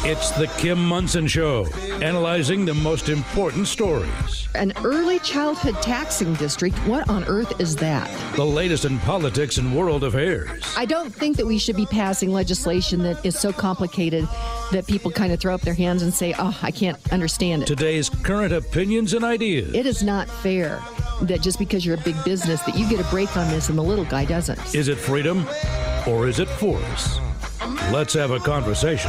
It's the Kim Monson Show, analyzing the most important stories. An early childhood taxing district, what on earth is that? The latest in politics and world affairs. I don't think that we should be passing legislation that is so complicated that people kind of throw up their hands and say, oh, I can't understand it. Today's current opinions and ideas. It is not fair that just because you're a big business that you get a break on this and the little guy doesn't. Is it freedom or is it force? Let's have a conversation.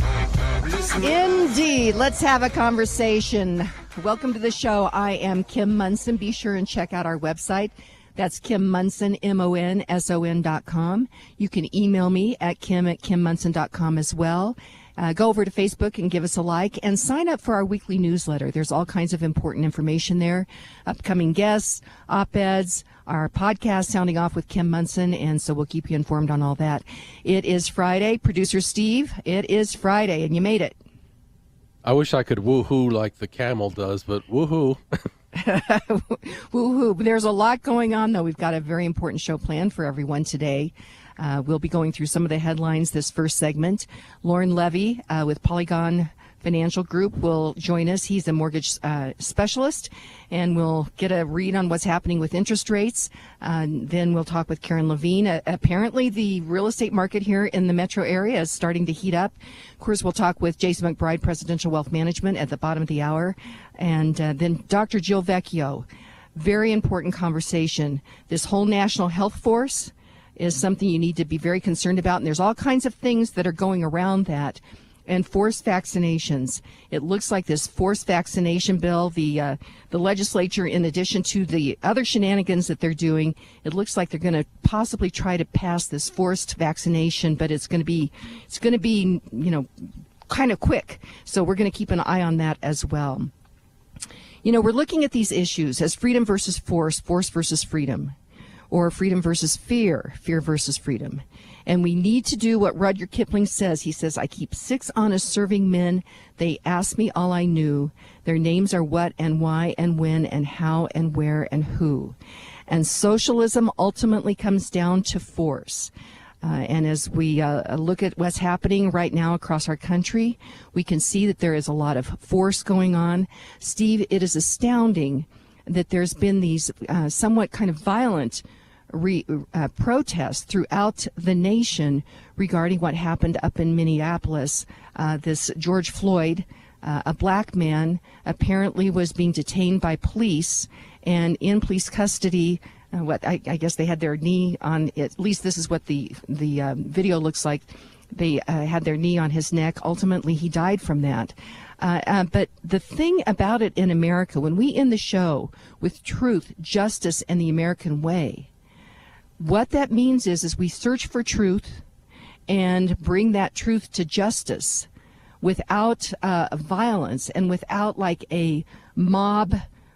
Indeed. Let's have a conversation. Welcome to the show. I am Kim Monson. Be sure and check out our website. That's Kim Monson, MONSON.com. You can email me at kim@kimmonson.com as well. Go over to Facebook and give us a like and sign up for our weekly newsletter. There's all kinds of important information there. Upcoming guests, op-eds, our podcast Sounding Off with Kim Monson, and so we'll keep you informed on all that. It is Friday. Producer Steve, it is Friday, and you made it. I wish I could woohoo like the camel does, but woohoo. Woohoo. There's a lot going on, though. We've got a very important show planned for everyone today. We'll be going through some of the headlines this first segment. Lauren Levy with Polygon Financial Group will join us. He's a mortgage specialist, and we'll get a read on what's happening with interest rates. Then we'll talk with Karen Levine. Apparently, the real estate market here in the metro area is starting to heat up. Of course, we'll talk with Jason McBride, Presidential Wealth Management, at the bottom of the hour. And then Dr. Jill Vecchio. Very important conversation. This whole national health force is something you need to be very concerned about, and there's all kinds of things that are going around that. And forced vaccinations. It looks like this forced vaccination bill, the legislature, in addition to the other shenanigans that they're doing, it looks like they're going to possibly try to pass this forced vaccination, but it's going to be, kind of quick. So we're going to keep an eye on that as well. You know, we're looking at these issues as freedom versus force, force versus freedom, or freedom versus fear, fear versus freedom. And we need to do what Rudyard Kipling says. He says, I keep 6 honest serving men. They asked me all I knew. Their names are what and why and when and how and where and who. And socialism ultimately comes down to force. And as we look at what's happening right now across our country, we can see that there is a lot of force going on. Steve, it is astounding that there's been these somewhat kind of violent protests throughout the nation regarding what happened up in Minneapolis. This George Floyd, a black man, apparently was being detained by police and in police custody. I guess they had their knee on, at least this is what the video looks like. They had their knee on his neck. Ultimately, he died from that. But the thing about it in America, when we end the show with truth, justice, and the American way, what that means is we search for truth and bring that truth to justice without violence and without like a mob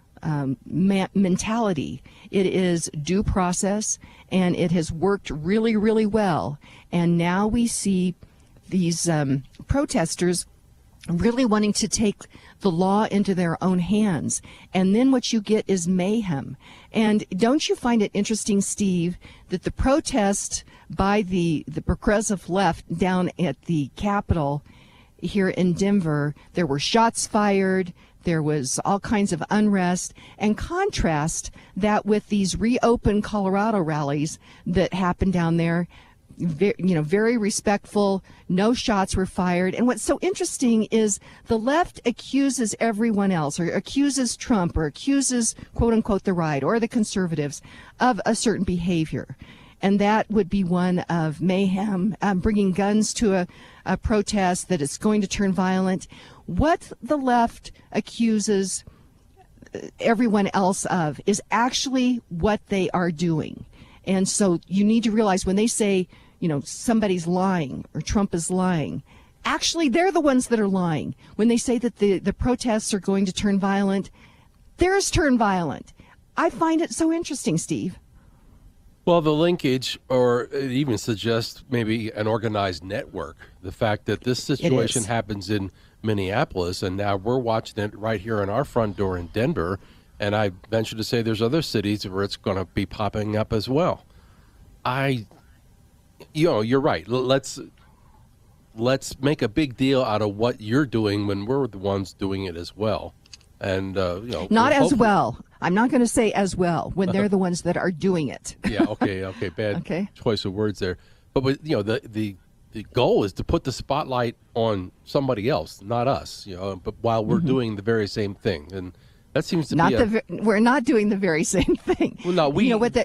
mentality. It is due process, and it has worked really, really well. And now we see these protesters really wanting to take the law into their own hands. And then what you get is mayhem. And don't you find it interesting, Steve, that the protest by the progressive left down at the Capitol here in Denver, there were shots fired, there was all kinds of unrest, and contrast that with these reopened Colorado rallies that happened down there. Very respectful, no shots were fired. And what's so interesting is the left accuses everyone else, or accuses Trump, or accuses, quote unquote, the right or the conservatives of a certain behavior. And that would be one of mayhem, bringing guns to a protest, that it's going to turn violent. What the left accuses everyone else of is actually what they are doing. And so you need to realize when they say, somebody's lying or Trump is lying, actually they're the ones that are lying. When they say that the protests are going to turn violent, theirs turn violent. I find it so interesting, Steve. Well, the linkage, or it even suggests maybe an organized network. The fact that this situation happens in Minneapolis, and now we're watching it right here in our front door in Denver, and I venture to say there's other cities where it's going to be popping up as well. You're right. let's make a big deal out of what you're doing when we're the ones doing it as well. And, not as well. I'm not going to say as well when they're the ones that are doing it. Yeah. Okay. Bad choice of words there. But the goal is to put the spotlight on somebody else, not us, but while we're doing the very same thing. And that seems to we're not doing the very same thing. Well, no,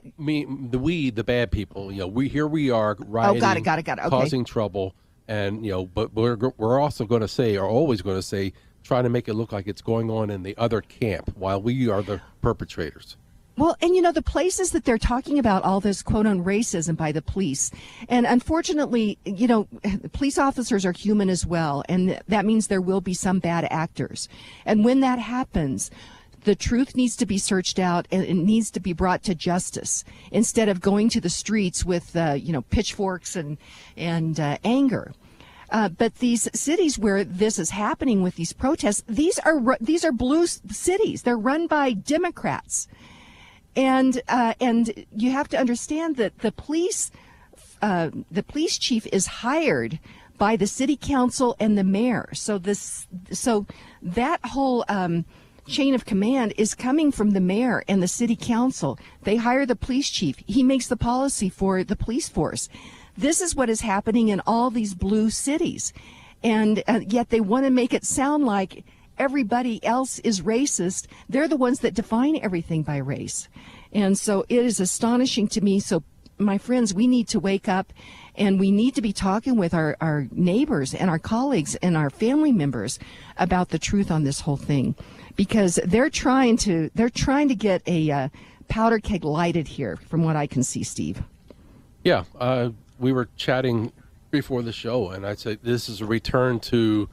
the bad people, we are rioting, got it. Okay. Causing trouble. And, but we're also going to say, or always going to say, trying to make it look like it's going on in the other camp while we are the perpetrators. Well, and the places that they're talking about all this quote-unquote racism by the police. And unfortunately, police officers are human as well. And that means there will be some bad actors. And when that happens, the truth needs to be searched out and it needs to be brought to justice instead of going to the streets with, pitchforks and anger. But these cities where this is happening with these protests, these are blue cities. They're run by Democrats. And you have to understand that the police chief is hired by the city council and the mayor. So that whole chain of command is coming from the mayor and the city council. They hire the police chief. He makes the policy for the police force. This is what is happening in all these blue cities. And yet they want to make it sound like everybody else is racist. They're the ones that define everything by race. And so it is astonishing to me. So, my friends, we need to wake up and we need to be talking with our neighbors and our colleagues and our family members about the truth on this whole thing, because they're trying to get a powder keg lighted here, from what I can see, Steve. Yeah, we were chatting before the show, and I'd say this is a return to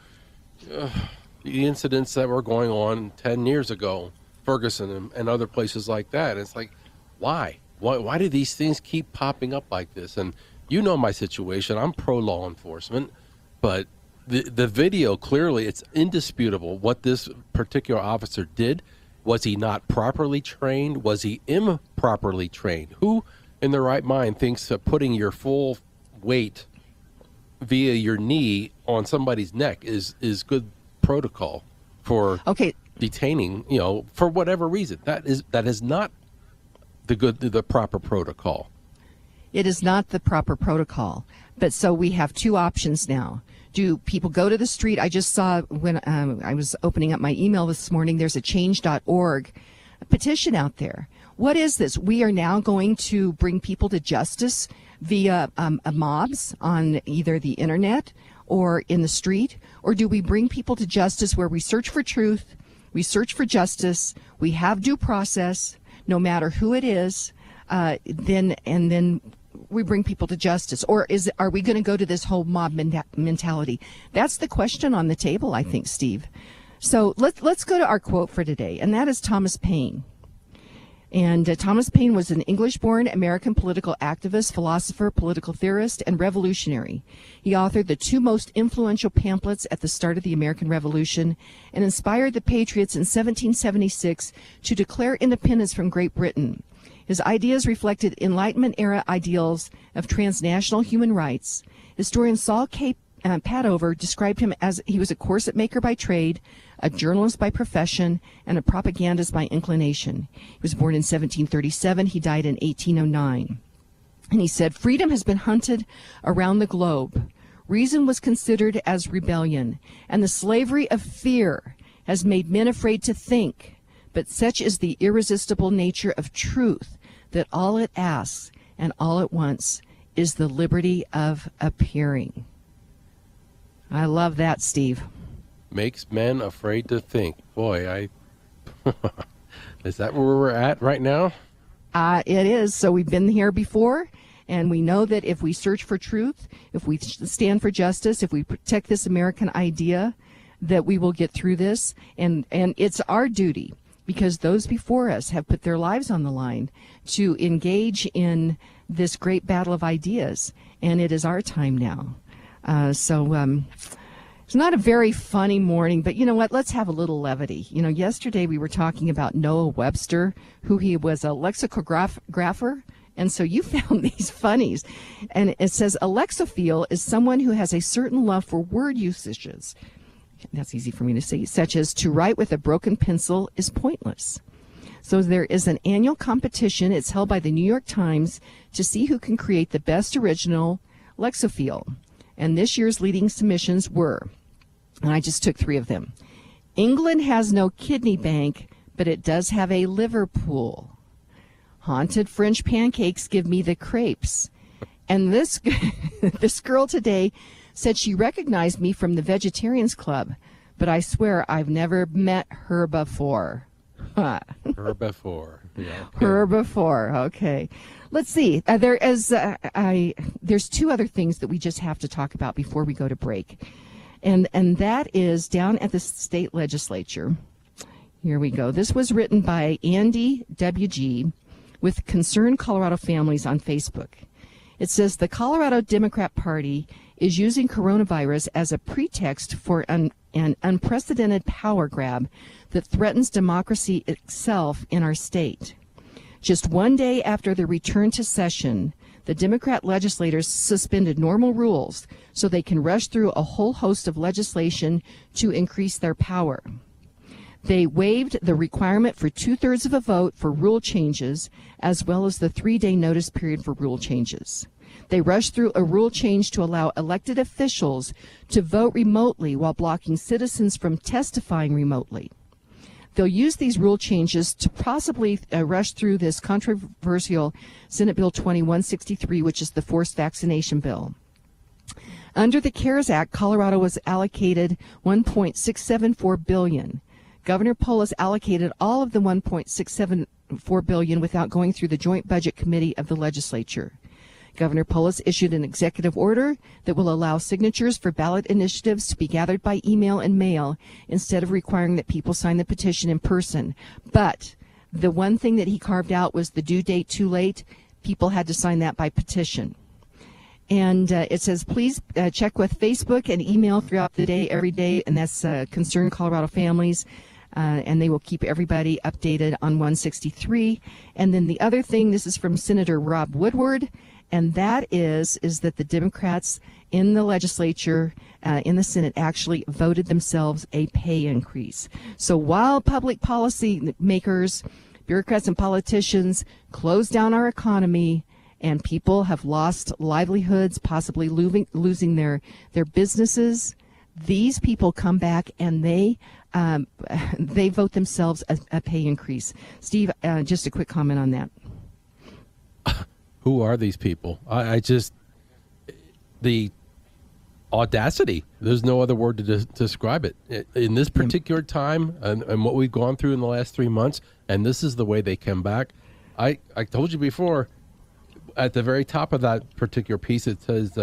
the incidents that were going on 10 years ago, Ferguson and other places like that. It's like, why? Why do these things keep popping up like this? And my situation. I'm pro law enforcement, but the video, clearly, it's indisputable what this particular officer did. Was he not properly trained? Was he improperly trained? Who in their right mind thinks that putting your full weight via your knee on somebody's neck is good protocol for detaining, for whatever reason? That is not the proper protocol. It is not the proper protocol. But so we have two options now. Do people go to the street? I just saw when I was opening up my email this morning, there's a change.org petition out there. What is this? We are now going to bring people to justice via mobs on either the internet or in the street? Or do we bring people to justice where we search for truth, we search for justice, we have due process, no matter who it is, then we bring people to justice? Or are we going to go to this whole mob mentality? That's the question on the table, I think, Steve. So let's go to our quote for today, and that is Thomas Paine. And Thomas Paine was an English-born American political activist, philosopher, political theorist, and revolutionary. He authored the two most influential pamphlets at the start of the American Revolution and inspired the Patriots in 1776 to declare independence from Great Britain. His ideas reflected Enlightenment-era ideals of transnational human rights. Historian Saul K. Padover described him as he was a corset maker by trade, a journalist by profession, and a propagandist by inclination. He was born in 1737. He died in 1809. And he said, "Freedom has been hunted around the globe. Reason was considered as rebellion, and the slavery of fear has made men afraid to think. But such is the irresistible nature of truth that all it asks and all it wants is the liberty of appearing." I love that, Steve. Makes men afraid to think. Boy, is that where we're at right now? It is. So we've been here before, and we know that if we search for truth, if we stand for justice, if we protect this American idea, that we will get through this. And it's our duty, because those before us have put their lives on the line to engage in this great battle of ideas. And it is our time now. It's not a very funny morning, but you know what? Let's have a little levity. Yesterday we were talking about Noah Webster, who he was a lexicographer And so you found these funnies. And it says, a Lexophile is someone who has a certain love for word usages. That's easy for me to say, such as to write with a broken pencil is pointless. So there is an annual competition. It's held by the New York Times to see who can create the best original Lexophile. And this year's leading submissions were, and I just took 3 of them. England has no kidney bank, but it does have a Liverpool. Haunted French pancakes give me the crepes. And this this girl today said she recognized me from the Vegetarians Club, but I swear I've never met her before. Her before. Yeah, okay. Her before. Okay. Let's see. There's 2 other things that we just have to talk about before we go to break. And that is down at the state legislature. Here we go. This was written by Andy W.G. with Concerned Colorado Families on Facebook. It says the Colorado Democrat Party is using coronavirus as a pretext for an unprecedented power grab that threatens democracy itself in our state. Just one day after the return to session, the Democrat legislators suspended normal rules so they can rush through a whole host of legislation to increase their power. They waived the requirement for 2/3 of a vote for rule changes, as well as the 3-day notice period for rule changes. They rushed through a rule change to allow elected officials to vote remotely while blocking citizens from testifying remotely. They'll use these rule changes to possibly rush through this controversial Senate Bill 2163, which is the forced vaccination bill. Under the CARES Act, Colorado was allocated $1.674 billion. Governor Polis allocated all of the $1.674 billion without going through the Joint Budget Committee of the legislature. Governor Polis issued an executive order that will allow signatures for ballot initiatives to be gathered by email and mail instead of requiring that people sign the petition in person. But the one thing that he carved out was the due date too late. People had to sign that by petition. And it says, please check with Facebook and email throughout the day, every day, and that's Concerned Colorado Families. And they will keep everybody updated on 163. And then the other thing, this is from Senator Rob Woodward, and that is that the Democrats in the legislature, in the Senate, actually voted themselves a pay increase. So while public policy makers, bureaucrats, and politicians close down our economy, and people have lost livelihoods, possibly losing their businesses, these people come back and they vote themselves a pay increase. Steve, just a quick comment on that. Who are these people? I just, the audacity. There's no other word to describe it. In this particular time and what we've gone through in the last 3 months, and this is the way they come back. I told you before, at the very top of that particular piece, it says,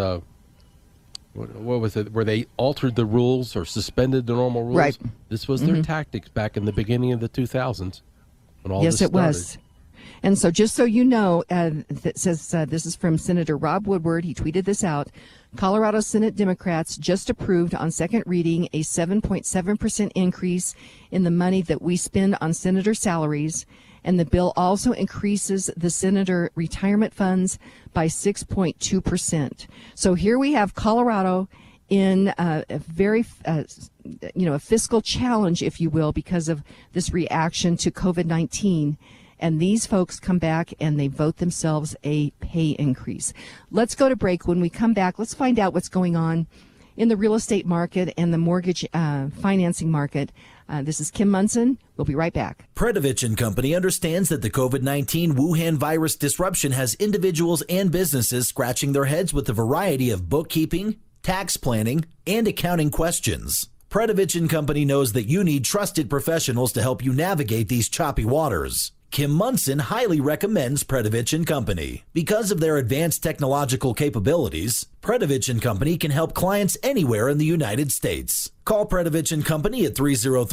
what was it, where they altered the rules or suspended the normal rules? Right. This was their tactics back in the beginning of the 2000s when all yes, this started. It was. And so just so you know, that says this is from Senator Rob Woodward. He tweeted this out. Colorado Senate Democrats just approved on second reading a 7.7% increase in the money that we spend on senator salaries. And the bill also increases the senator retirement funds by 6.2%. So here we have Colorado in a very, a fiscal challenge, if you will, because of this reaction to COVID-19. And these folks come back and they vote themselves a pay increase. Let's go to break. When we come back, let's find out what's going on in the real estate market and the mortgage financing market. This is Kim Munson. We'll be right back. Predovich & Company understands that the COVID-19 Wuhan virus disruption has individuals and businesses scratching their heads with a variety of bookkeeping, tax planning, and accounting questions. Predovich & Company knows that you need trusted professionals to help you navigate these choppy waters. Kim Munson highly recommends Predovich & Company. Because of their advanced technological capabilities, Predovich & Company can help clients anywhere in the United States. Call Predovich & Company at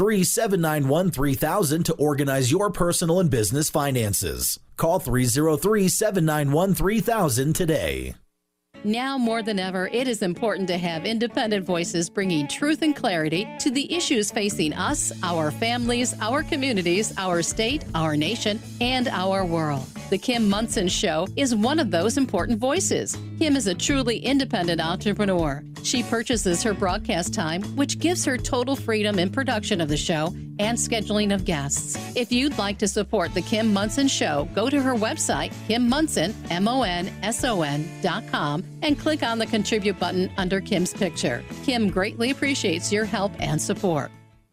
303-791-3000 to organize your personal and business finances. Call 303-791-3000 today. Now more than ever, it is important to have independent voices bringing truth and clarity to the issues facing us, our families, our communities, our state, our nation, and our world. The Kim Monson Show is one of those important voices. Kim is a truly independent entrepreneur. She purchases her broadcast time, which gives her total freedom in production of the show and scheduling of guests. If you'd like to support The Kim Monson Show, go to her website, KimMonson, MONSON.com, and click on the Contribute button under Kim's picture. Kim greatly appreciates your help and support.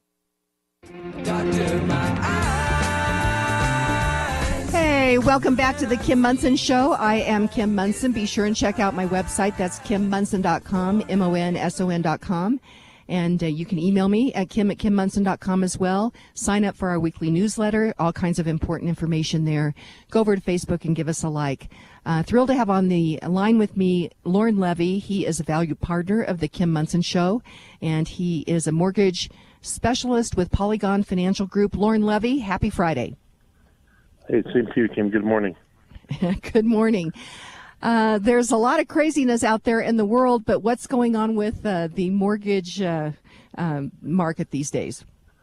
Hey, welcome back to the Kim Monson Show. I am Kim Monson. Be sure and check out my website. That's KimMonson.com, MONSON.com. And you can email me at Kim@KimMonson.com as well. Sign up for our weekly newsletter, all kinds of important information there. Go over to Facebook and give us a like. Thrilled to have on the line with me Lauren Levy. He is a valued partner of the Kim Monson Show, and he is a mortgage specialist with Polygon Financial Group. Lauren Levy, happy Friday. Hey, same to you, Kim. Good morning. Good morning. There's a lot of craziness out there in the world, but what's going on with the mortgage market these days?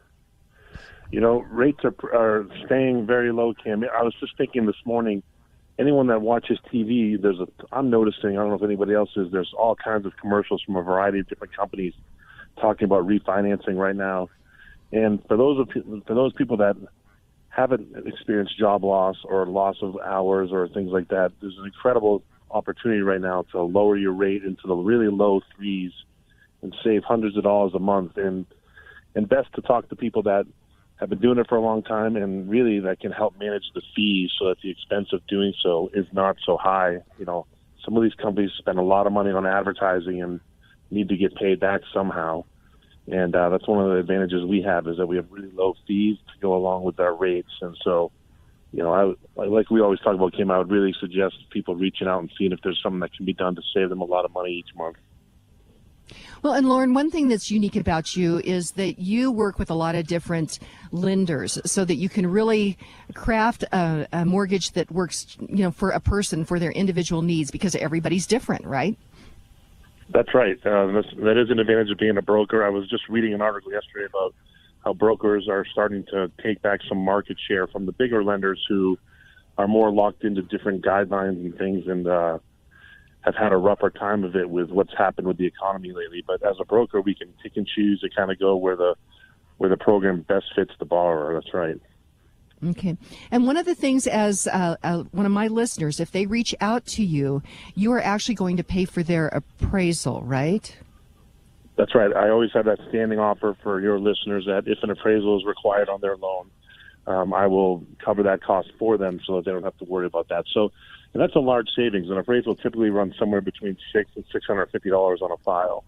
You know, rates are staying very low, Kim. I was just thinking this morning, anyone that watches TV, I'm noticing, I don't know if anybody else is, there's all kinds of commercials from a variety of different companies talking about refinancing right now. And for those people that haven't experienced job loss or loss of hours or things like that, there's an incredible opportunity right now to lower your rate into the really low threes and save hundreds of dollars a month. And best to talk to people that have been doing it for a long time and really that can help manage the fees so that the expense of doing so is not so high. You know, some of these companies spend a lot of money on advertising and need to get paid back somehow. And that's one of the advantages we have is that we have really low fees to go along with our rates. And so, you know, like we always talk about, Kim, I would really suggest people reaching out and seeing if there's something that can be done to save them a lot of money each month. Well, and Lauren, one thing that's unique about you is that you work with a lot of different lenders so that you can really craft a mortgage that works, you know, for a person, for their individual needs, because everybody's different, right? That's right. That is an advantage of being a broker. I was just reading an article yesterday about how brokers are starting to take back some market share from the bigger lenders who are more locked into different guidelines and things and have had a rougher time of it with what's happened with the economy lately. But as a broker, we can pick and choose to kind of go where the program best fits the borrower. That's right. Okay. And one of the things, as one of my listeners, if they reach out to you, you are actually going to pay for their appraisal, right? That's right. I always have that standing offer for your listeners that if an appraisal is required on their loan, I will cover that cost for them so that they don't have to worry about that. So, and that's a large savings. An appraisal typically runs somewhere between $600 and $650 on a file.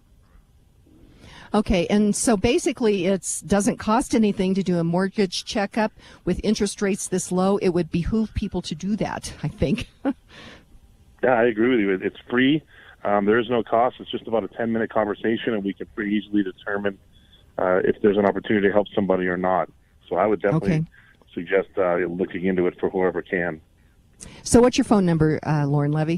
Okay, and so basically it doesn't cost anything to do a mortgage checkup with interest rates this low. It would behoove people to do that, I think. Yeah, I agree with you. It's free. There is no cost. It's just about a 10-minute conversation, and we can pretty easily determine if there's an opportunity to help somebody or not. So I would definitely suggest looking into it for whoever can. So what's your phone number, Lauren Levy?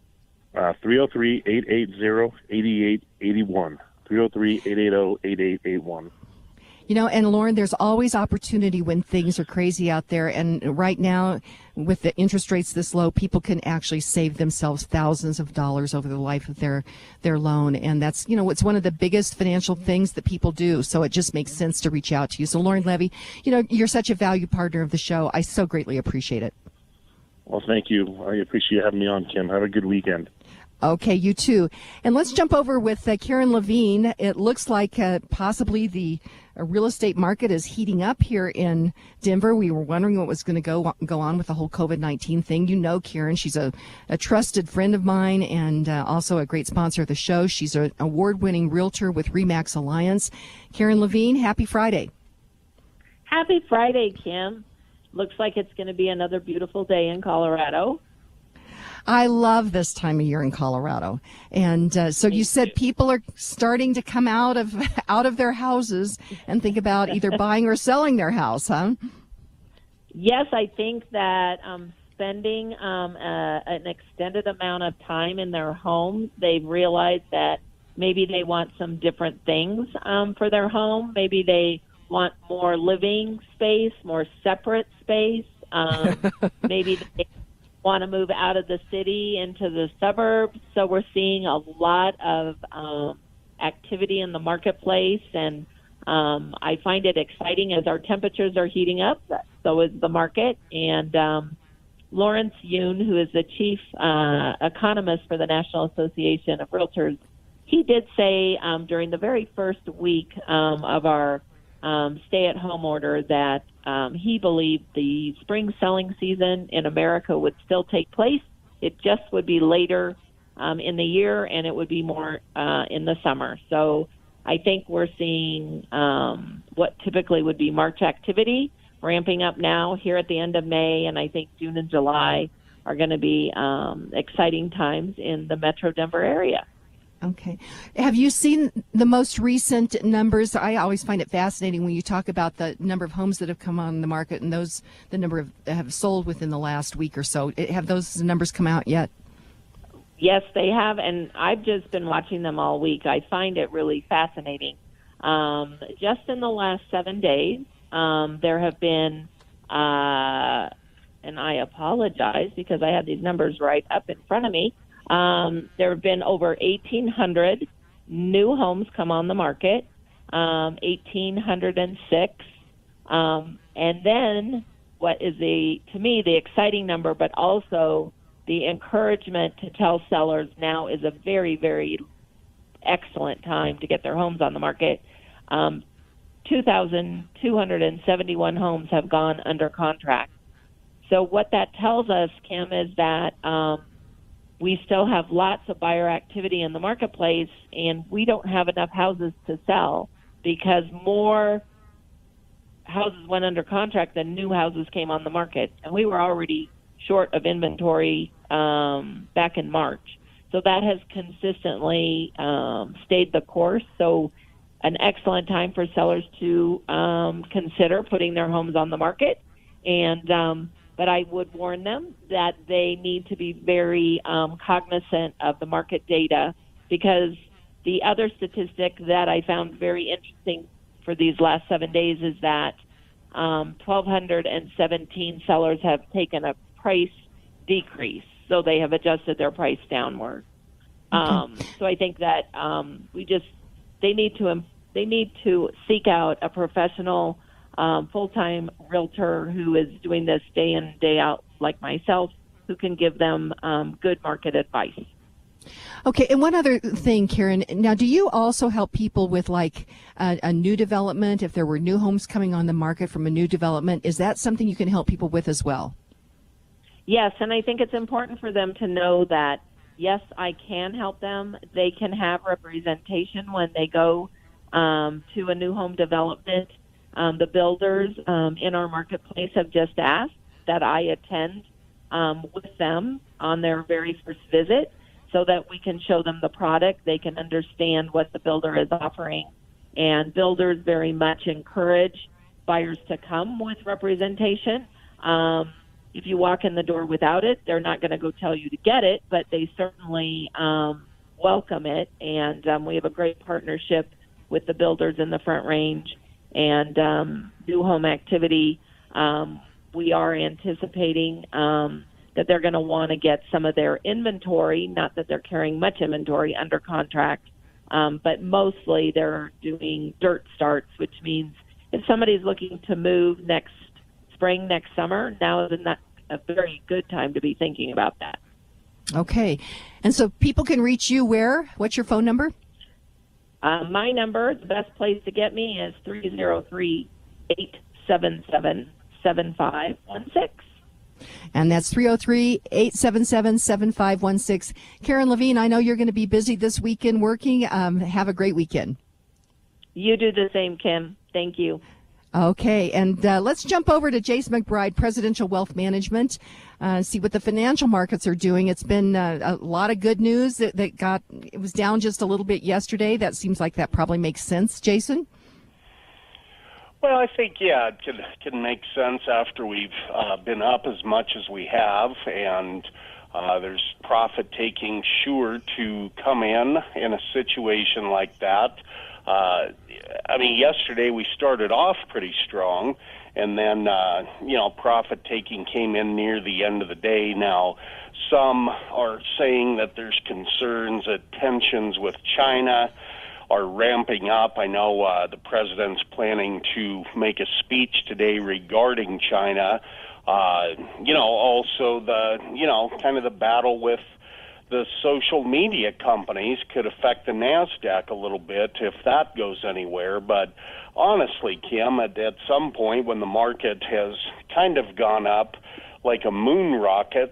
303-880-8881. 303-880-8881. You know, and Lauren, there's always opportunity when things are crazy out there. And right now, with the interest rates this low, people can actually save themselves thousands of dollars over the life of their loan. And that's, you know, it's one of the biggest financial things that people do. So it just makes sense to reach out to you. So Lauren Levy, you know, you're such a valued partner of the show. I so greatly appreciate it. Well, thank you. I appreciate you having me on, Kim. Have a good weekend. Okay, you too. And let's jump over with Karen Levine. It looks like possibly the real estate market is heating up here in Denver. We were wondering what was going to go on with the whole COVID-19 thing. You know Karen, she's a trusted friend of mine and also a great sponsor of the show. She's an award-winning realtor with RE/MAX Alliance. Karen Levine, happy Friday. Happy Friday, Kim. Looks like it's going to be another beautiful day in Colorado. I love this time of year in Colorado. And so you said people are starting to come out of their houses and think about either buying or selling their house, huh? Yes, I think that spending an extended amount of time in their homes, they've realized that maybe they want some different things for their home. Maybe they want more living space, more separate space. Maybe they want to move out of the city into the suburbs. So we're seeing a lot of activity in the marketplace, and I find it exciting as our temperatures are heating up. So is the market. And Lawrence Yun, who is the chief economist for the National Association of Realtors, he did say during the very first week of our stay-at-home order that he believed the spring selling season in America would still take place. It just would be later in the year, and it would be more in the summer. So I think we're seeing what typically would be March activity ramping up now here at the end of May, and I think June and July are going to be exciting times in the Metro Denver area. Okay. Have you seen the most recent numbers? I always find it fascinating when you talk about the number of homes that have come on the market and the number of that have sold within the last week or so. Have those numbers come out yet? Yes, they have, and I've just been watching them all week. I find it really fascinating. Just in the last 7 days, there have been, and I apologize because I have these numbers right up in front of me, there have been over 1,800 new homes come on the market, 1,806. And then what is to me, the exciting number, but also the encouragement to tell sellers now is a very, very excellent time to get their homes on the market. 2,271 homes have gone under contract. So what that tells us, Kim, is that we still have lots of buyer activity in the marketplace, and we don't have enough houses to sell because more houses went under contract than new houses came on the market. And we were already short of inventory back in March. So that has consistently stayed the course. So an excellent time for sellers to consider putting their homes on the market. And but I would warn them that they need to be very cognizant of the market data, because the other statistic that I found very interesting for these last 7 days is that 1,217 sellers have taken a price decrease. So they have adjusted their price downward. So I think that they need to seek out a professional full-time realtor who is doing this day in, day out, like myself, who can give them good market advice. Okay, and one other thing, Karen. Now, do you also help people with like a new development? If there were new homes coming on the market from a new development, is that something you can help people with as well? Yes, and I think it's important for them to know that, yes, I can help them. They can have representation when they go to a new home development. The builders in our marketplace have just asked that I attend with them on their very first visit so that we can show them the product. They can understand what the builder is offering. And builders very much encourage buyers to come with representation. If you walk in the door without it, they're not going to go tell you to get it, but they certainly welcome it. And we have a great partnership with the builders in the Front Range and new home activity. We are anticipating that they're going to want to get some of their inventory, not that they're carrying much inventory, under contract, but mostly they're doing dirt starts, which means if somebody's looking to move next spring, next summer, now is not a very good time to be thinking about that. Okay. And so people can reach you where? What's your phone number? My number, the best place to get me, is 303-877-7516. And that's 303-877-7516. Karen Levine, I know you're going to be busy this weekend working. Have a great weekend. You do the same, Kim. Thank you. Okay, and let's jump over to Jace McBride, Presidential Wealth Management, see what the financial markets are doing. It's been a lot of good news it was down just a little bit yesterday. That seems like that probably makes sense. Jason? Well, I think, yeah, it can make sense after we've been up as much as we have, and there's profit-taking sure to come in a situation like that. I mean, yesterday we started off pretty strong, and then, profit-taking came in near the end of the day. Now, some are saying that there's concerns that tensions with China are ramping up. I know the president's planning to make a speech today regarding China. Also kind of the battle with the social media companies could affect the NASDAQ a little bit if that goes anywhere. But honestly, Kim, at some point when the market has kind of gone up like a moon rocket,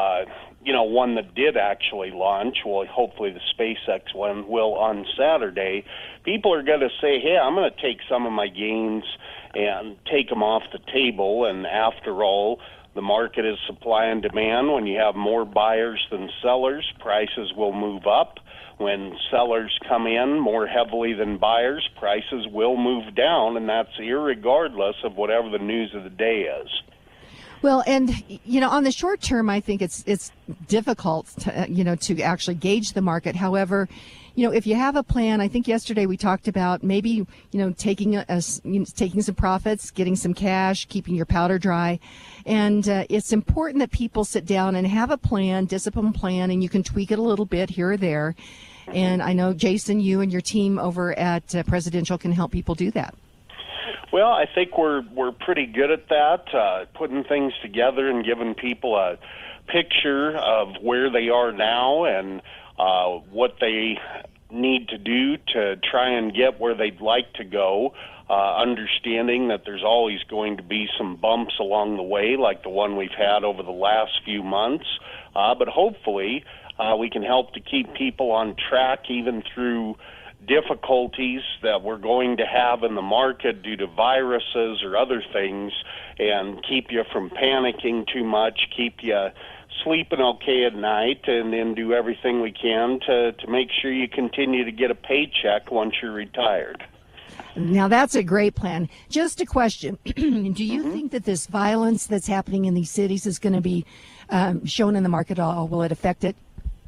one that did actually launch, well, hopefully the SpaceX one will on Saturday, people are going to say, hey, I'm going to take some of my gains and take them off the table. And after all, the market is supply and demand. When you have more buyers than sellers, prices will move up. When sellers come in more heavily than buyers, prices will move down, and that's irregardless of whatever the news of the day is. Well, and, on the short term, I think it's difficult to, to actually gauge the market. However, if you have a plan, I think yesterday we talked about maybe, taking some profits, getting some cash, keeping your powder dry. And it's important that people sit down and have a plan, discipline plan, and you can tweak it a little bit here or there. And I know, Jason, you and your team over at Presidential can help people do that. Well, I think we're pretty good at that, putting things together and giving people a picture of where they are now and what they need to do to try and get where they'd like to go, understanding that there's always going to be some bumps along the way like the one we've had over the last few months. But hopefully we can help to keep people on track even through difficulties that we're going to have in the market due to viruses or other things, and keep you from panicking too much, keep you sleeping okay at night, and then do everything we can to make sure you continue to get a paycheck once you're retired. Now, that's a great plan. Just a question. Do you think that this violence that's happening in these cities is going to be shown in the market at all? Will it affect it?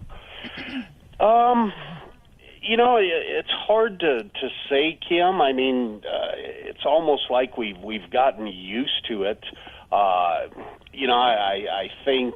It's hard to say, Kim. I mean, it's almost like we've gotten used to it. I think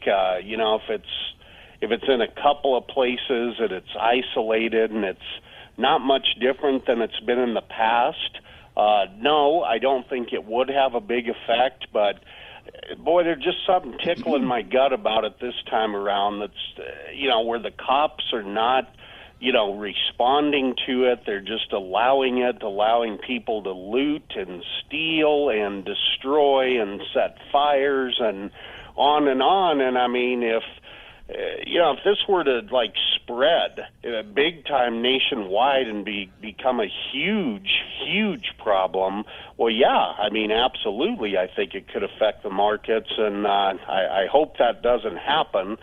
if it's in a couple of places and it's isolated and it's not much different than it's been in the past, no, I don't think it would have a big effect. But boy, there's just something tickling my gut about it this time around. That's where the cops are not responding to it. They're just allowing people to loot and steal and destroy and set fires and on and on. And I mean, if this were to spread big time nationwide and become a huge problem, well, yeah, I mean, absolutely, I think it could affect the markets, and I hope that doesn't happen.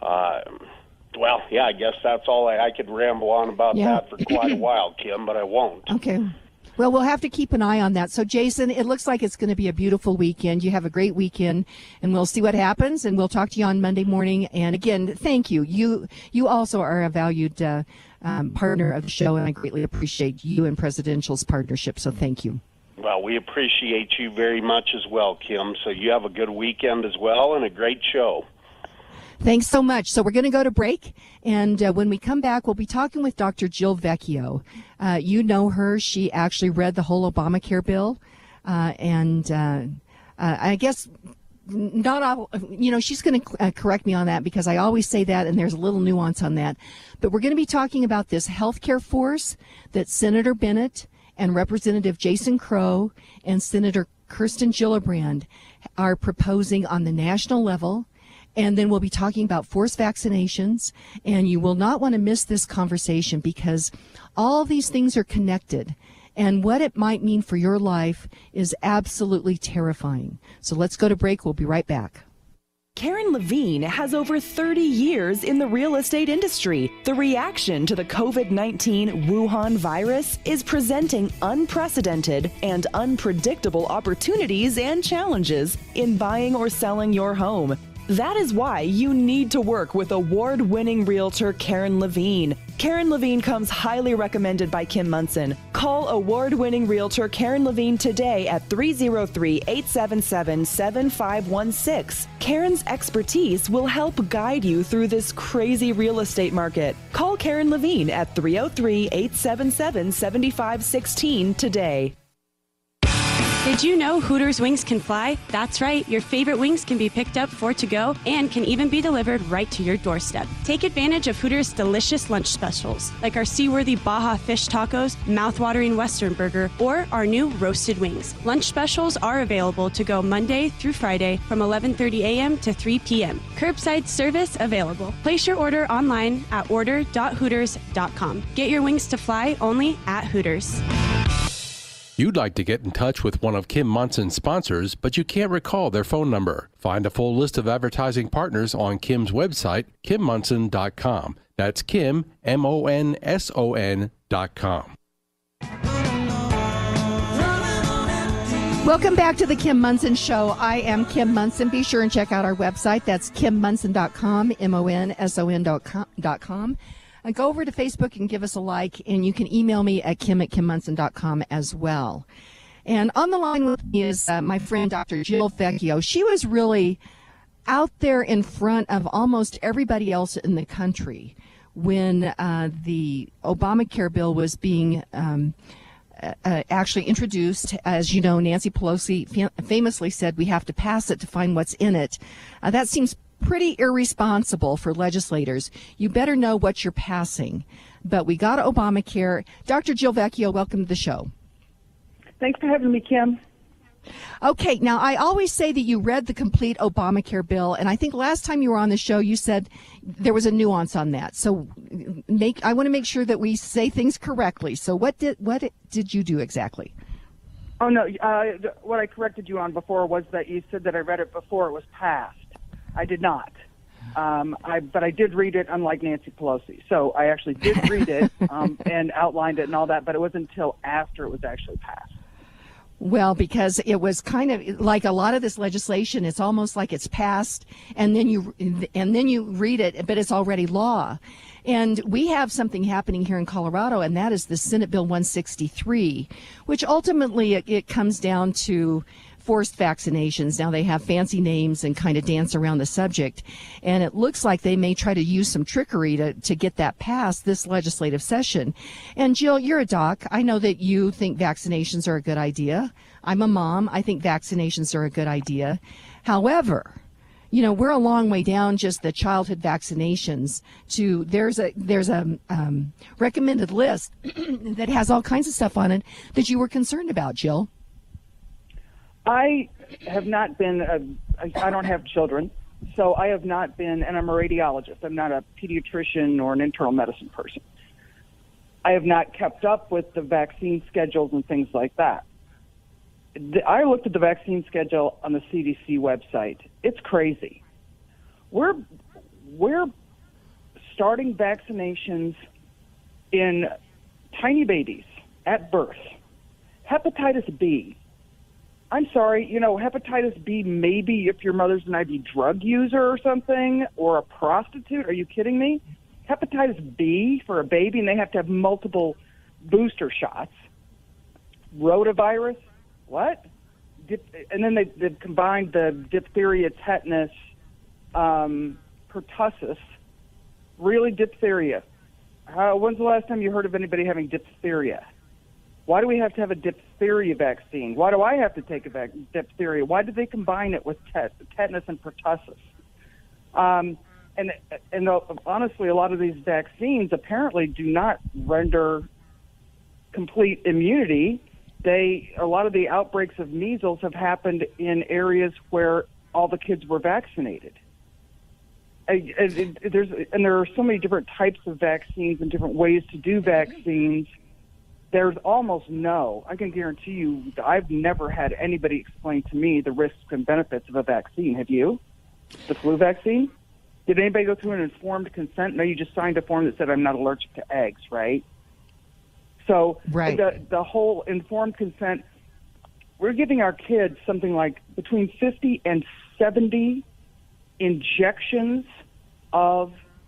Well, yeah, I guess that's all. I could ramble on about that for quite a while, Kim, but I won't. Okay. Well, we'll have to keep an eye on that. So, Jason, it looks like it's going to be a beautiful weekend. You have a great weekend, and we'll see what happens, and we'll talk to you on Monday morning. And, again, thank you. You also are a valued partner of the show, and I greatly appreciate you and Presidential's partnership, so thank you. Well, we appreciate you very much as well, Kim. So you have a good weekend as well and a great show. Thanks so much. So we're going to go to break, and when we come back, we'll be talking with Dr. Jill Vecchio. You know her. She actually read the whole Obamacare bill, and I guess not all, she's going to correct me on that because I always say that, and there's a little nuance on that. But we're going to be talking about this healthcare force that Senator Bennett and Representative Jason Crow and Senator Kirsten Gillibrand are proposing on the national level. And then we'll be talking about forced vaccinations, and you will not want to miss this conversation because all these things are connected, and what it might mean for your life is absolutely terrifying. So let's go to break. We'll be right back. Karen Levine has over 30 years in the real estate industry. The reaction to the COVID-19 Wuhan virus is presenting unprecedented and unpredictable opportunities and challenges in buying or selling your home. That is why you need to work with award-winning realtor Karen Levine. Karen Levine comes highly recommended by Kim Monson. Call award-winning realtor Karen Levine today at 303-877-7516. Karen's expertise will help guide you through this crazy real estate market. Call Karen Levine at 303-877-7516 today. Did you know Hooters wings can fly? That's right, your favorite wings can be picked up for to go and can even be delivered right to your doorstep. Take advantage of Hooters' delicious lunch specials, like our seaworthy Baja fish tacos, mouth-watering Western burger, or our new roasted wings. Lunch specials are available to go Monday through Friday from 11:30 a.m. to 3 p.m. Curbside service available. Place your order online at order.hooters.com. Get your wings to fly only at Hooters. You'd like to get in touch with one of Kim Monson's sponsors, but you can't recall their phone number. Find a full list of advertising partners on Kim's website, KimMonson.com. That's Kim, MONSON.com. Welcome back to the Kim Monson Show. I am Kim Monson. Be sure and check out our website. That's KimMonson.com, MONSON.com. Go over to Facebook and give us a like, and you can email me at kim@kimmonson.com as well. And on the line with me is my friend Dr. Jill Vecchio. She was really out there in front of almost everybody else in the country when the Obamacare bill was being actually introduced. As you know, Nancy Pelosi famously said we have to pass it to find what's in it. That seems pretty irresponsible for legislators. You better know what you're passing. But we got Obamacare. Dr. Jill Vecchio, welcome to the show. Thanks for having me, Kim. Okay, now I always say that you read the complete Obamacare bill, and I think last time you were on the show you said there was a nuance on that. So I want to make sure that we say things correctly. So what did you do exactly? Oh, no, what I corrected you on before was that you said that I read it before it was passed. I did not. But I did read it, unlike Nancy Pelosi. So I actually did read it and outlined it and all that, but it wasn't until after it was actually passed. Well, because it was kind of like a lot of this legislation, it's almost like it's passed and then you read it, but it's already law. And we have something happening here in Colorado, and that is the Senate Bill 163, which ultimately it comes down to forced vaccinations. Now they have fancy names and kind of dance around the subject. And it looks like they may try to use some trickery to get that passed this legislative session. And Jill, you're a doc. I know that you think vaccinations are a good idea. I'm a mom. I think vaccinations are a good idea. However, you know, we're a long way down just the childhood vaccinations to there's a recommended list that has all kinds of stuff on it that you were concerned about, Jill. I have not been, I don't have children, so I have not been, and I'm a radiologist. I'm not a pediatrician or an internal medicine person. I have not kept up with the vaccine schedules and things like that. I looked at the vaccine schedule on the CDC website. It's crazy. We're starting vaccinations in tiny babies at birth. Hepatitis B. I'm sorry, you know, hepatitis B, maybe if your mother's an IV drug user or something, or a prostitute. Are you kidding me? Hepatitis B for a baby, and they have to have multiple booster shots. Rotavirus, what? And then they've combined the diphtheria, tetanus, pertussis. Really, diphtheria? When's the last time you heard of anybody having diphtheria? Why do we have to have a diphtheria vaccine? Why do I have to take a diphtheria? Why did they combine it with tetanus and pertussis? And honestly, a lot of these vaccines apparently do not render complete immunity. A lot of the outbreaks of measles have happened in areas where all the kids were vaccinated. There are so many different types of vaccines and different ways to do vaccines. There's almost I can guarantee you, I've never had anybody explain to me the risks and benefits of a vaccine. Have you? The flu vaccine? Did anybody go through an informed consent? No, you just signed a form that said I'm not allergic to eggs, right? So right. The whole informed consent, we're giving our kids something like between 50 and 70 injections of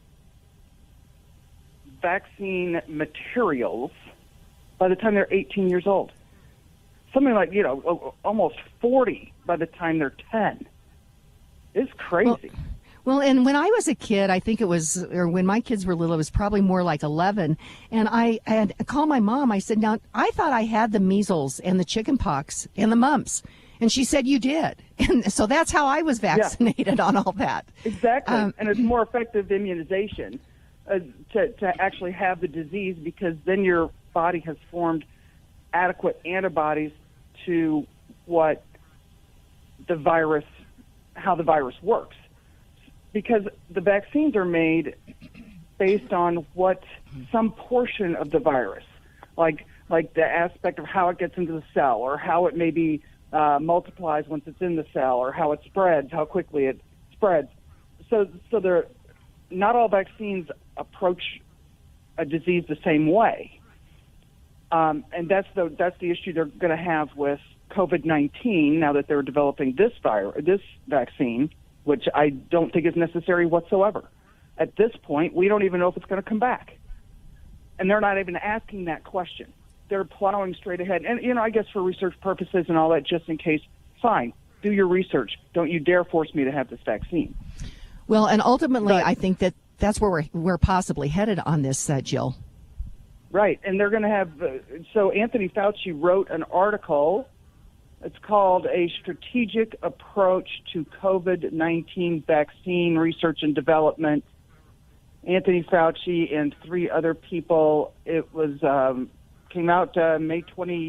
vaccine materials by the time they're 18 years old. Something like, almost 40 by the time they're 10. It's crazy. Well, and when I was a kid, I think it was, or when my kids were little, it was probably more like 11. And I had called my mom. I said, now, I thought I had the measles and the chicken pox and the mumps. And she said, you did. And so that's how I was vaccinated on all that. Exactly. And it's more effective immunization to actually have the disease, because then your body has formed adequate antibodies to how the virus works. Because the vaccines are made based on what some portion of the virus, like the aspect of how it gets into the cell, or how it maybe multiplies once it's in the cell, or how it spreads, how quickly it spreads. So not all vaccines approach a disease the same way, and that's the issue they're going to have with COVID-19 now that they're developing this vaccine, which I don't think is necessary whatsoever. At this point, we don't even know if it's going to come back. And they're not even asking that question. They're plowing straight ahead. And, I guess for research purposes and all that, just in case, fine, do your research. Don't you dare force me to have this vaccine. Well, and ultimately, I think that's where we're possibly headed on this, Jill. Right. And they're going to have, so Anthony Fauci wrote an article. It's called A Strategic Approach to COVID-19 Vaccine Research and Development. Anthony Fauci and 3 other people. It was came out May 29,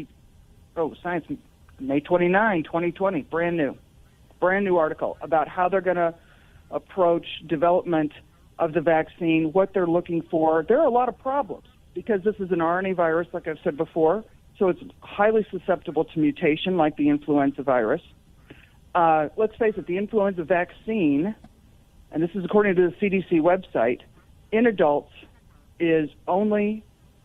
2020. Brand new article about how they're going to approach development of the vaccine, what they're looking for. There are a lot of problems because this is an RNA virus, like I've said before. So it's highly susceptible to mutation, like the influenza virus. Let's face it, the influenza vaccine, and this is according to the CDC website, in adults is only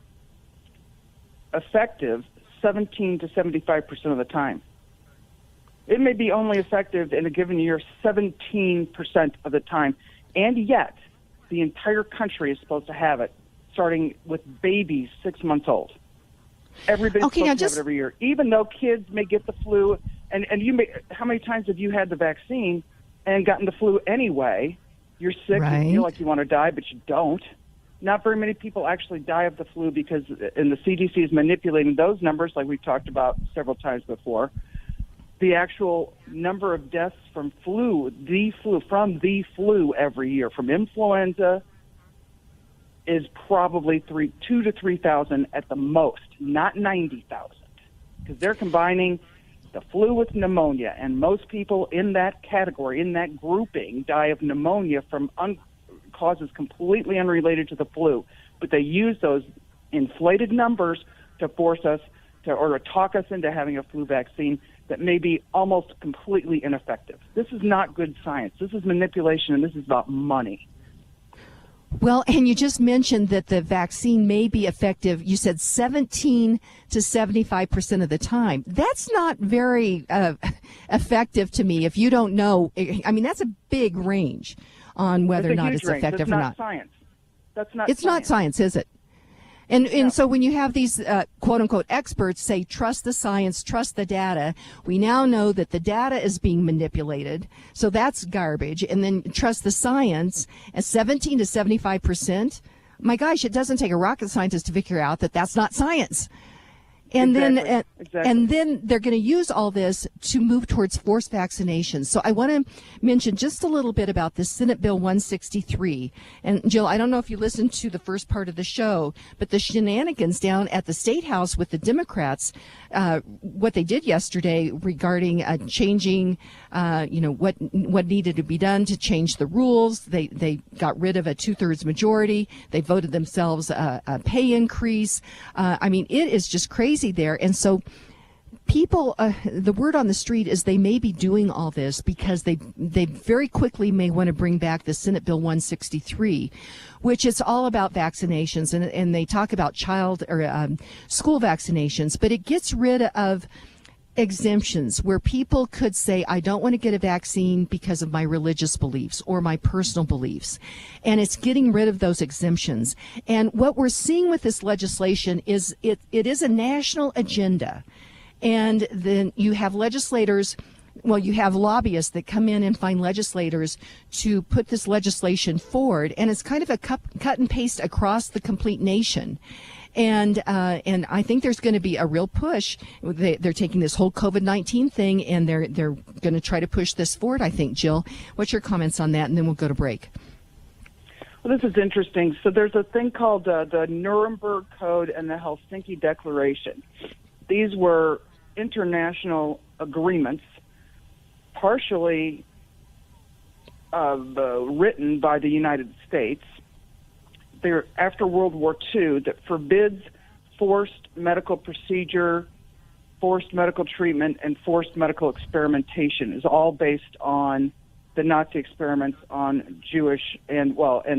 effective 17 to 75% of the time. It may be only effective in a given year 17% of the time, and yet the entire country is supposed to have it, starting with babies 6 months old. Everybody's supposed to have it every year, even though kids may get the flu. And how many times have you had the vaccine and gotten the flu anyway? You're sick, you feel like you want to die, but you don't. Not very many people actually die of the flu because, and the CDC is manipulating those numbers, like we've talked about several times before. The actual number of deaths from the flu every year, from influenza, is probably 2,000 to 3,000 at the most, not 90,000, because they're combining the flu with pneumonia, and most people in that category, in that grouping, die of pneumonia from causes completely unrelated to the flu. But they use those inflated numbers to force us to talk us into having a flu vaccine that may be almost completely ineffective. This is not good science. This is manipulation, and this is about money. Well, and you just mentioned that the vaccine may be effective, you said 17 to 75% of the time. That's not very effective to me if you don't know. I mean, that's a big range on whether or not it's effective or not. Science. It's not science, is it? And so when you have these quote-unquote experts say, trust the science, trust the data, we now know that the data is being manipulated, so that's garbage. And then trust the science at 17 to 75%. My gosh, it doesn't take a rocket scientist to figure out that that's not science. And then they're going to use all this to move towards forced vaccinations. So I want to mention just a little bit about this Senate Bill 163. And Jill, I don't know if you listened to the first part of the show, but the shenanigans down at the State House with the Democrats, what they did yesterday regarding changing, what needed to be done to change the rules. They got rid of a 2/3 majority. They voted themselves a pay increase. I mean, it is just crazy there. And so people, the word on the street is they may be doing all this because they very quickly may want to bring back the Senate Bill 163, which is all about vaccinations, and they talk about child or school vaccinations, but it gets rid of exemptions where people could say, I don't want to get a vaccine because of my religious beliefs or my personal beliefs. And it's getting rid of those exemptions. And what we're seeing with this legislation is it is a national agenda. And then you have legislators, well, you have lobbyists that come in and find legislators to put this legislation forward. And it's kind of a cut and paste across the complete nation. And I think there's going to be a real push. They're taking this whole COVID-19 thing, and they're going to try to push this forward, I think. Jill, what's your comments on that? And then we'll go to break. Well, this is interesting. So there's a thing called the Nuremberg Code and the Helsinki Declaration. These were international agreements, partially written by the United States. They're after World War II, that forbids forced medical procedure, forced medical treatment, and forced medical experimentation. Is all based on the Nazi experiments on Jewish and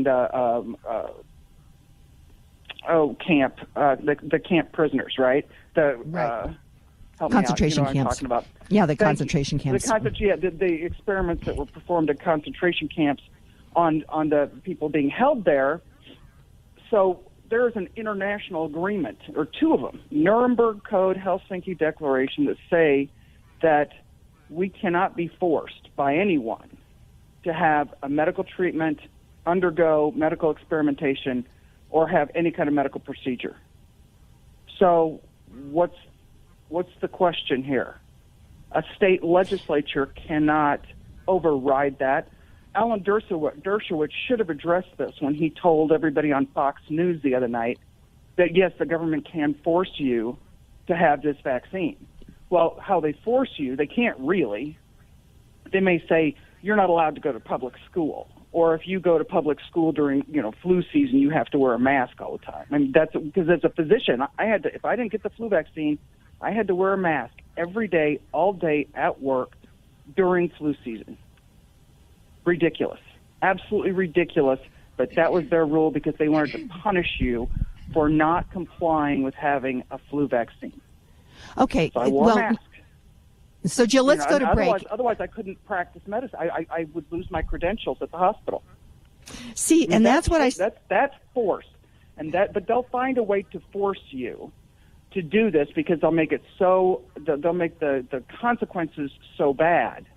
the camp prisoners, right? Concentration camps. Yeah, the concentration camps. The experiments that were performed at concentration camps on the people being held there. So there is an international agreement, or two of them, Nuremberg Code, Helsinki Declaration, that say that we cannot be forced by anyone to have a medical treatment, undergo medical experimentation, or have any kind of medical procedure. So what's the question here? A state legislature cannot override that. Alan Dershowitz should have addressed this when he told everybody on Fox News the other night that, yes, the government can force you to have this vaccine. Well, how they force you, they can't really. They may say, you're not allowed to go to public school. Or if you go to public school during, flu season, you have to wear a mask all the time. I mean, that's because as a physician, if I didn't get the flu vaccine, I had to wear a mask every day, all day at work during flu season. Ridiculous. Absolutely ridiculous. But that was their rule because they wanted to punish you for not complying with having a flu vaccine. Okay. So I wore a mask. So, Jill, let's go to break. Otherwise, I couldn't practice medicine. I would lose my credentials at the hospital. See, and that's what that's forced. But they'll find a way to force you to do this because they'll make it so they'll make the consequences so bad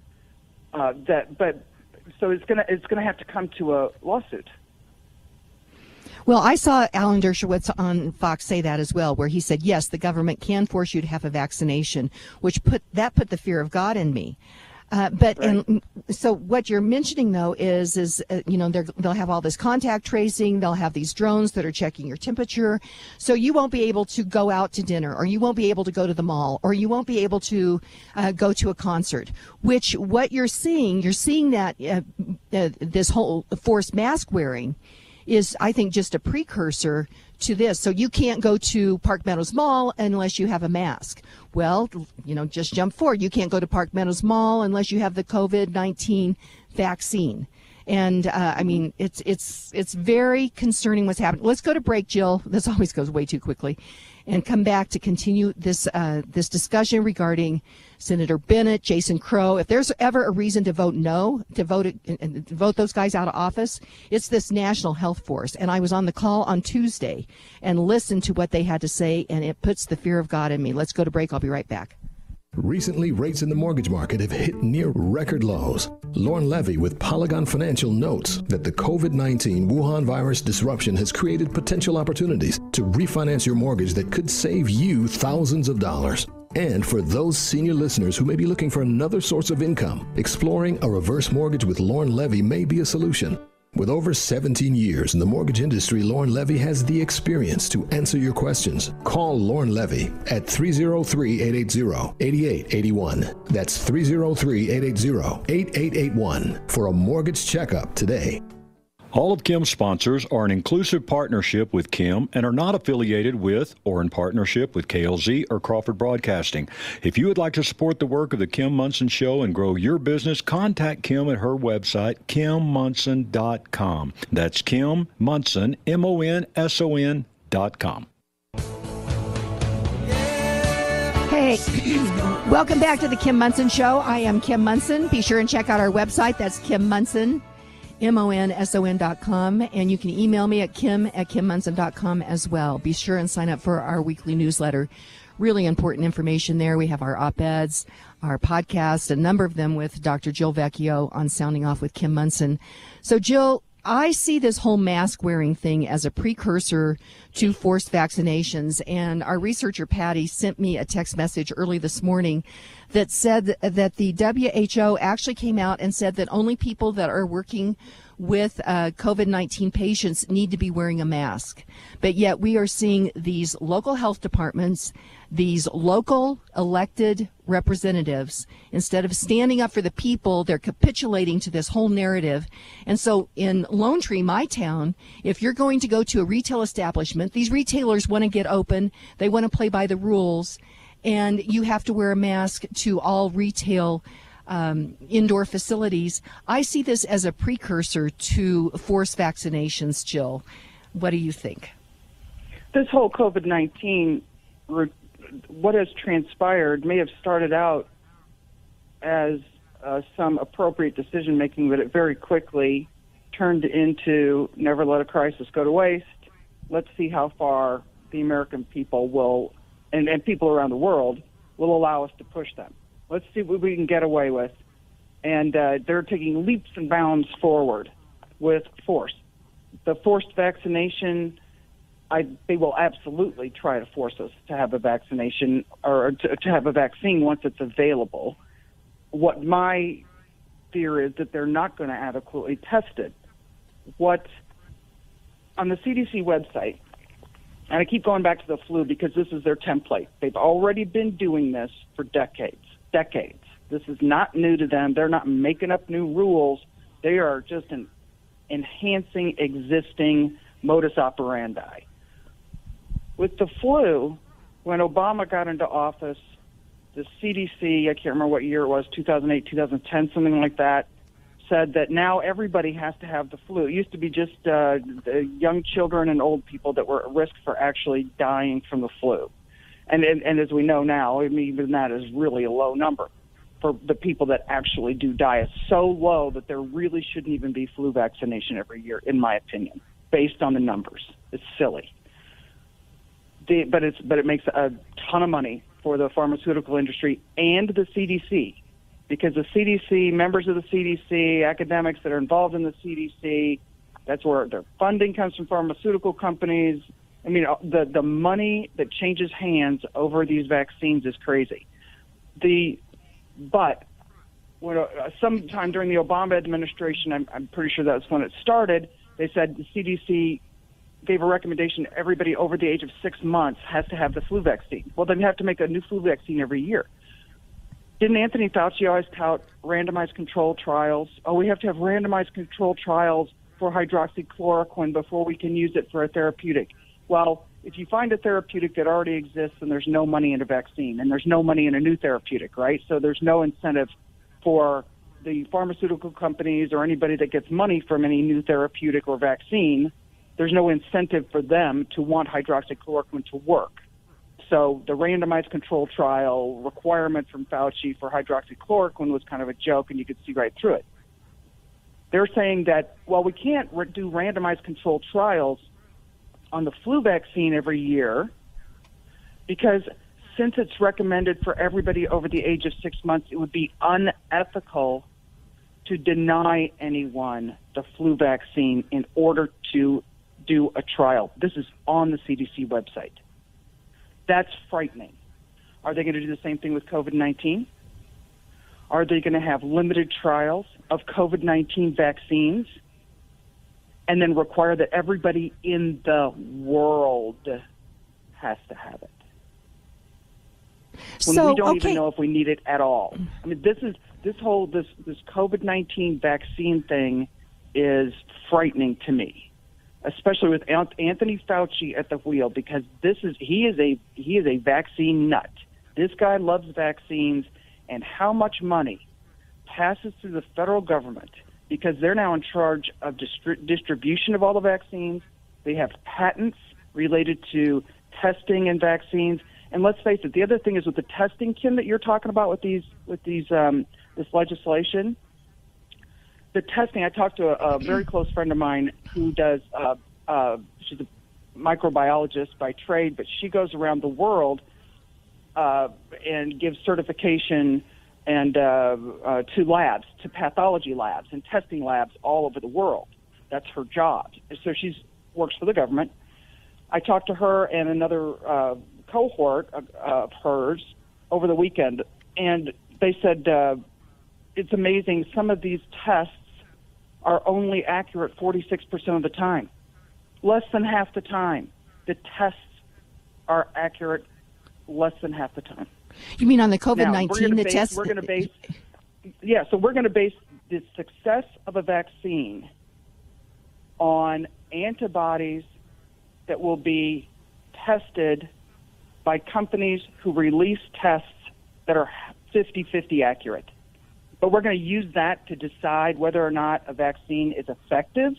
so it's gonna have to come to a lawsuit. Well, I saw Alan Dershowitz on Fox say that as well, where he said, yes, the government can force you to have a vaccination, which put the fear of God in me. And so what you're mentioning, though, is they'll have all this contact tracing. They'll have these drones that are checking your temperature. So you won't be able to go out to dinner, or you won't be able to go to the mall, or you won't be able to go to a concert, which what you're seeing that this whole forced mask wearing is, I think, just a precursor to this. So you can't go to Park Meadows Mall unless you have a mask. Well, just jump forward. You can't go to Park Meadows Mall unless you have the COVID-19 vaccine. And it's very concerning what's happening. Let's go to break, Jill. This always goes way too quickly, and come back to continue this discussion regarding Senator Bennett, Jason Crow. If there's ever a reason to vote no, to vote those guys out of office, it's this national health force. And I was on the call on Tuesday and listened to what they had to say, and it puts the fear of God in me. Let's go to break. I'll be right back. Recently, rates in the mortgage market have hit near record lows. Lauren Levy with Polygon Financial notes that the COVID-19 Wuhan virus disruption has created potential opportunities to refinance your mortgage that could save you thousands of dollars. And for those senior listeners who may be looking for another source of income, exploring a reverse mortgage with Lauren Levy may be a solution. With over 17 years in the mortgage industry, Lauren Levy has the experience to answer your questions. Call Lauren Levy at 303-880-8881. That's 303-880-8881 for a mortgage checkup today. All of Kim's sponsors are an inclusive partnership with Kim and are not affiliated with or in partnership with KLZ or Crawford Broadcasting. If you would like to support the work of the Kim Monson Show and grow your business, contact Kim at her website, kimmonson.com. That's Kim Monson, MONSON.com. Hey, welcome back to the Kim Monson Show. I am Kim Monson. Be sure and check out our website. That's Kim Monson, MONSON.com. And you can email me at kim@kimmonson.com as well. Be sure and sign up for our weekly newsletter. Really important information there. We have our op-eds, our podcasts, a number of them with Dr. Jill Vecchio on Sounding Off with Kim Monson. So, Jill, I see this whole mask wearing thing as a precursor to forced vaccinations. And our researcher, Patty, sent me a text message early this morning that said that the WHO actually came out and said that only people that are working with COVID-19 patients need to be wearing a mask. But yet we are seeing these local health departments, these local elected representatives, instead of standing up for the people, they're capitulating to this whole narrative. And so in Lone Tree, my town, if you're going to go to a retail establishment, these retailers want to get open, they want to play by the rules, and you have to wear a mask to all retail indoor facilities. I see this as a precursor to forced vaccinations, Jill. What do you think? This whole COVID-19, what has transpired may have started out as some appropriate decision-making, but it very quickly turned into never let a crisis go to waste. Let's see how far the American people will, and people around the world, will allow us to push them. Let's see what we can get away with. And they're taking leaps and bounds forward with force. The forced vaccination, they will absolutely try to force us to have a vaccination or to have a vaccine once it's available. What my fear is that they're not going to adequately test it. What, on the CDC website, and I keep going back to the flu because this is their template. They've already been doing this for decades. This is not new to them. They're not making up new rules. They are just enhancing existing modus operandi. With the flu, when Obama got into office, the CDC, I can't remember what year it was, 2008, 2010, something like that, said that now everybody has to have the flu. It used to be just young children and old people that were at risk for actually dying from the flu. And as we know now, I mean, even that is really a low number for the people that actually do die. It's so low that there really shouldn't even be flu vaccination every year, in my opinion, based on the numbers. It's silly. But it makes a ton of money for the pharmaceutical industry and the CDC, because the CDC, members of the CDC, academics that are involved in the CDC, that's where their funding comes from, pharmaceutical companies. I mean, the money that changes hands over these vaccines is crazy. But when sometime during the Obama administration, I'm pretty sure that's when it started, they said the CDC gave a recommendation everybody over the age of 6 months has to have the flu vaccine. Well, then you have to make a new flu vaccine every year. Didn't Anthony Fauci always tout randomized control trials? Oh, we have to have randomized control trials for hydroxychloroquine before we can use it for a therapeutic. Well, if you find a therapeutic that already exists, then there's no money in a vaccine, and there's no money in a new therapeutic, right? So there's no incentive for the pharmaceutical companies or anybody that gets money from any new therapeutic or vaccine. There's no incentive for them to want hydroxychloroquine to work. So the randomized control trial requirement from Fauci for hydroxychloroquine was kind of a joke, and you could see right through it. They're saying that, well, we can't do randomized control trials on the flu vaccine every year because since it's recommended for everybody over the age of 6 months, it would be unethical to deny anyone the flu vaccine in order to do a trial. This is on the CDC website. That's frightening. Are they going to do the same thing with COVID-19? Are they going to have limited trials of COVID-19 vaccines and then require that everybody in the world has to have it? When we don't even know if we need it at all. I mean, this COVID-19 vaccine thing is frightening to me, especially with Anthony Fauci at the wheel, because he is a vaccine nut. This guy loves vaccines, and how much money passes through the federal government because they're now in charge of distribution of all the vaccines. They have patents related to testing and vaccines. And let's face it, the other thing is with the testing, Kim, that you're talking about with this legislation. The testing, I talked to a very close friend of mine who does, she's a microbiologist by trade, but she goes around the world and gives certification and to labs, to pathology labs and testing labs all over the world. That's her job. So she works for the government. I talked to her and another cohort of hers over the weekend, and they said it's amazing. Some of these tests are only accurate 46% of the time. Less than half the time. The tests are accurate less than half the time. You mean on the COVID-19, the test? So we're going to base the success of a vaccine on antibodies that will be tested by companies who release tests that are 50-50 accurate. But we're going to use that to decide whether or not a vaccine is effective.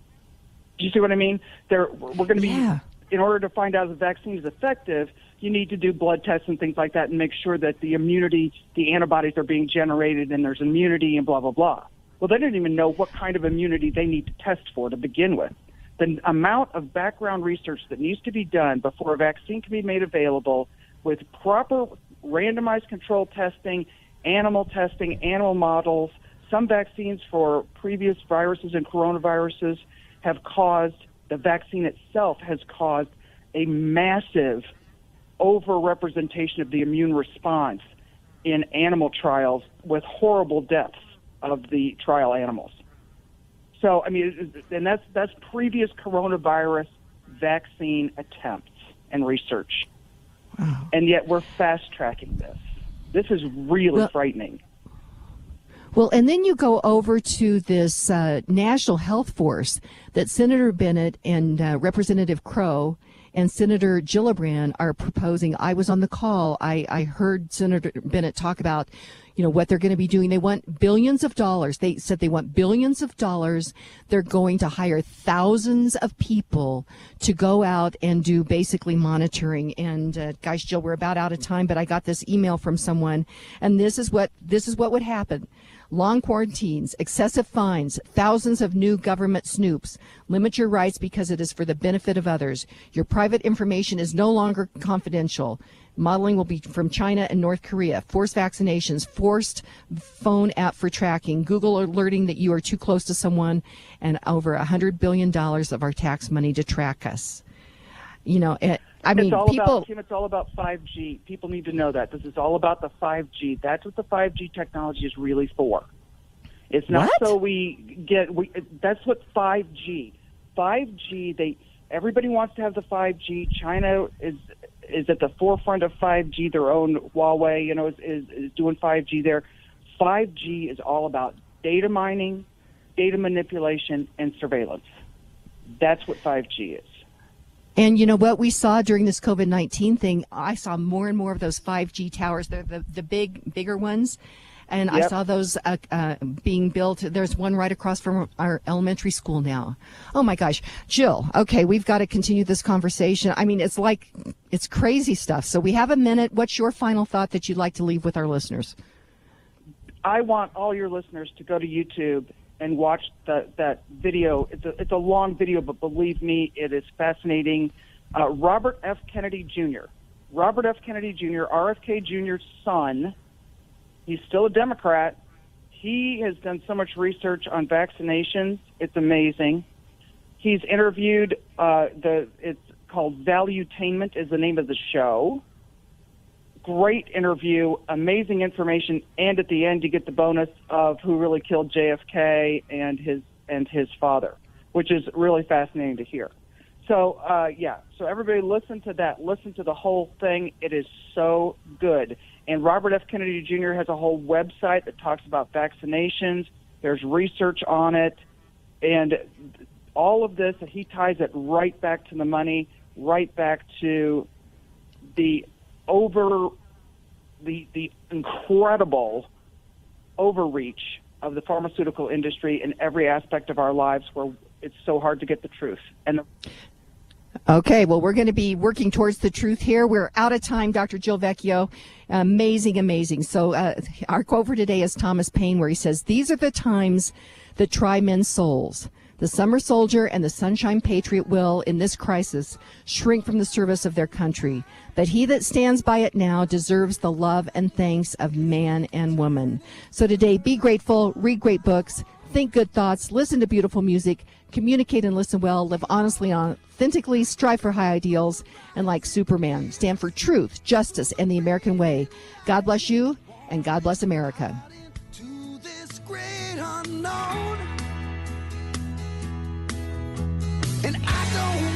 Do you see what I mean? We're going to be, in order to find out if a vaccine is effective, you need to do blood tests and things like that and make sure that the immunity, the antibodies are being generated and there's immunity and blah, blah, blah. Well, they didn't even know what kind of immunity they need to test for to begin with. The amount of background research that needs to be done before a vaccine can be made available with proper randomized control testing, animal models. Some vaccines for previous viruses and coronaviruses have caused, the vaccine itself has caused a massive overrepresentation of the immune response in animal trials with horrible deaths of the trial animals. So, I mean, and that's previous coronavirus vaccine attempts and research. Wow. And yet we're fast-tracking this. This is really frightening. Well, and then you go over to this National Health Force that Senator Bennett and Representative Crow and Senator Gillibrand are proposing. I was on the call. I heard Senator Bennett talk about, what they're going to be doing. They want billions of dollars. They said they want billions of dollars. They're going to hire thousands of people to go out and do basically monitoring. And guys, Jill, we're about out of time, but I got this email from someone, and this is what would happen. Long quarantines, excessive fines, thousands of new government snoops. Limit your rights because it is for the benefit of others. Your private information is no longer confidential. Modeling will be from China and North Korea. Forced vaccinations, forced phone app for tracking, Google alerting that you are too close to someone, and over $100 billion of our tax money to track us. It's all about 5G. People need to know that. This is all about the 5G. That's what the 5G technology is really for. It's not so that's what 5G. 5G, everybody wants to have the 5G. China is at the forefront of 5G. Their own Huawei, is doing 5G there. 5G is all about data mining, data manipulation, and surveillance. That's what 5G is. And you know what we saw during this COVID-19 thing? I saw more and more of those 5G towers. They're the bigger ones. And I saw those being built. There's one right across from our elementary school now. Oh, my gosh. Jill, okay, we've got to continue this conversation. I mean, it's crazy stuff. So we have a minute. What's your final thought that you'd like to leave with our listeners? I want all your listeners to go to YouTube and watch that video. It's a long video, but believe me, it is fascinating. Robert F. Kennedy Jr., RFK Jr.'s son, he's still a Democrat. He has done so much research on vaccinations. It's amazing. He's interviewed, it's called Valuetainment is the name of the show. Great interview, amazing information, and at the end you get the bonus of who really killed JFK and his father, which is really fascinating to hear. So, so everybody listen to that. Listen to the whole thing. It is so good. And Robert F. Kennedy Jr. has a whole website that talks about vaccinations. There's research on it. And all of this, he ties it right back to the money, right back to the incredible overreach of the pharmaceutical industry in every aspect of our lives, where it's so hard to get the truth. Okay, well, we're going to be working towards the truth here. We're out of time, Dr. Jill Vecchio. Amazing. So our quote for today is Thomas Paine, where he says, "These are the times that try men's souls. The summer soldier and the sunshine patriot will, in this crisis, shrink from the service of their country. But he that stands by it now deserves the love and thanks of man and woman." So today, be grateful, read great books, think good thoughts, listen to beautiful music, communicate and listen well, live honestly and authentically, strive for high ideals, and like Superman, stand for truth, justice, and the American way. God bless you, and God bless America. And I don't